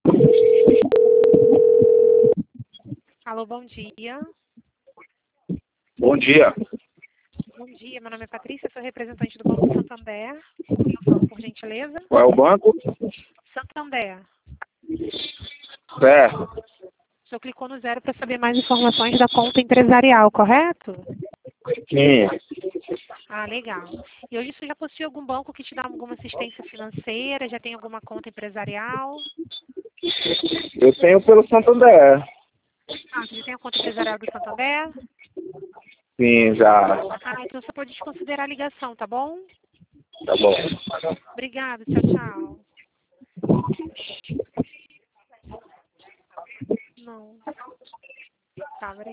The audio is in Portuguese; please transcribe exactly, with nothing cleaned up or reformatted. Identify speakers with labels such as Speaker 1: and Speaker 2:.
Speaker 1: Alô, bom dia.
Speaker 2: Bom dia.
Speaker 1: Bom dia, meu nome é Patrícia, sou representante do Banco Santander. Quem eu falo, por gentileza?
Speaker 2: Qual é o banco?
Speaker 1: Santander.
Speaker 2: Certo.
Speaker 1: O senhor clicou no zero para saber mais informações da conta empresarial, correto?
Speaker 2: Sim.
Speaker 1: Ah, legal. E hoje você já possui algum banco que te dá alguma assistência financeira? Já tem alguma conta empresarial?
Speaker 2: Eu tenho pelo Santander.
Speaker 1: Ah, você já tem a conta empresarial do Santander?
Speaker 2: Sim, já.
Speaker 1: Ah, então você pode desconsiderar a ligação, tá bom?
Speaker 2: Tá bom.
Speaker 1: Obrigada, tchau, tchau. Não. Tá, obrigada.